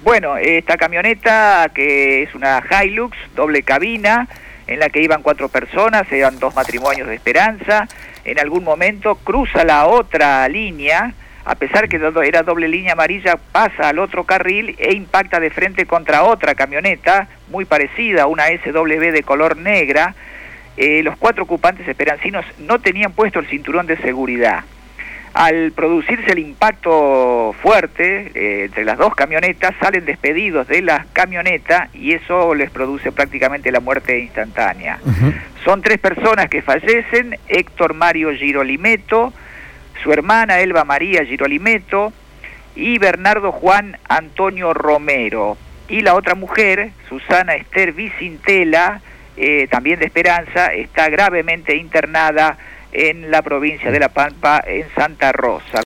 Bueno, esta camioneta, que es una Hilux, doble cabina, en la que iban 4 personas, eran 2 matrimonios de Esperanza, en algún momento cruza la otra línea, a pesar que era doble línea amarilla, pasa al otro carril e impacta de frente contra otra camioneta, muy parecida, una SW de color negra. Los 4 ocupantes esperancinos no tenían puesto el cinturón de seguridad. Al producirse el impacto fuerte entre las 2 camionetas, salen despedidos de la camioneta y eso les produce prácticamente la muerte instantánea. Son 3 personas que fallecen: Héctor Mario Girolimeto, su hermana Elba María Girolimeto y Bernardo Juan Antonio Romero. Y la otra mujer, Susana Esther Vicintela, también de Esperanza, está gravemente internada en la provincia de La Pampa, en Santa Rosa.